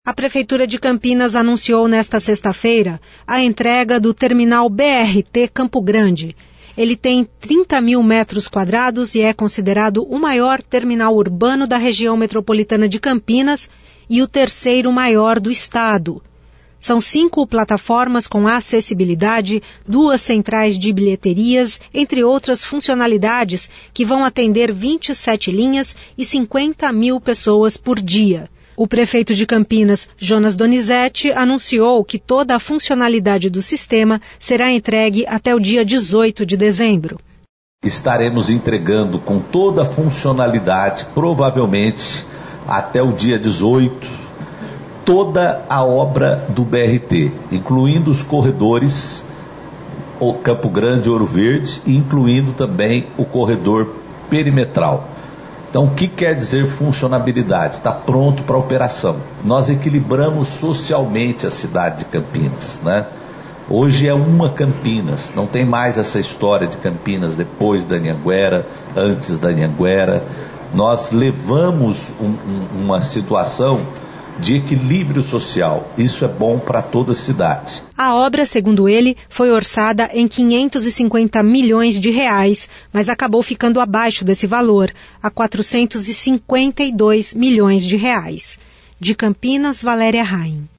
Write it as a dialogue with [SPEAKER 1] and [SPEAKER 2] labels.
[SPEAKER 1] A Prefeitura de Campinas anunciou nesta sexta-feira a entrega do terminal BRT Campo Grande. Ele tem 30 mil metros quadrados e é considerado o maior terminal urbano da região metropolitana de Campinas e o terceiro maior do estado. São 5 plataformas com acessibilidade, 2 centrais de bilheterias, entre outras funcionalidades que vão atender 27 linhas e 50 mil pessoas por dia. O prefeito de Campinas, Jonas Donizete, anunciou que toda a funcionalidade do sistema será entregue até o dia 18 de dezembro.
[SPEAKER 2] Estaremos entregando com toda a funcionalidade, provavelmente até o dia 18, toda a obra do BRT, incluindo os corredores, o Campo Grande e Ouro Verde, e incluindo também o corredor perimetral. Então, o que quer dizer funcionabilidade? Está pronto para operação. Nós equilibramos socialmente a cidade de Campinas, né? Hoje é uma Campinas, não tem mais essa história de Campinas depois da Anhanguera, antes da Anhanguera. Nós levamos uma situação de equilíbrio social. Isso é bom para toda a cidade.
[SPEAKER 1] A obra, segundo ele, foi orçada em 550 milhões de reais, mas acabou ficando abaixo desse valor, a 452 milhões de reais. De Campinas, Valéria Raim.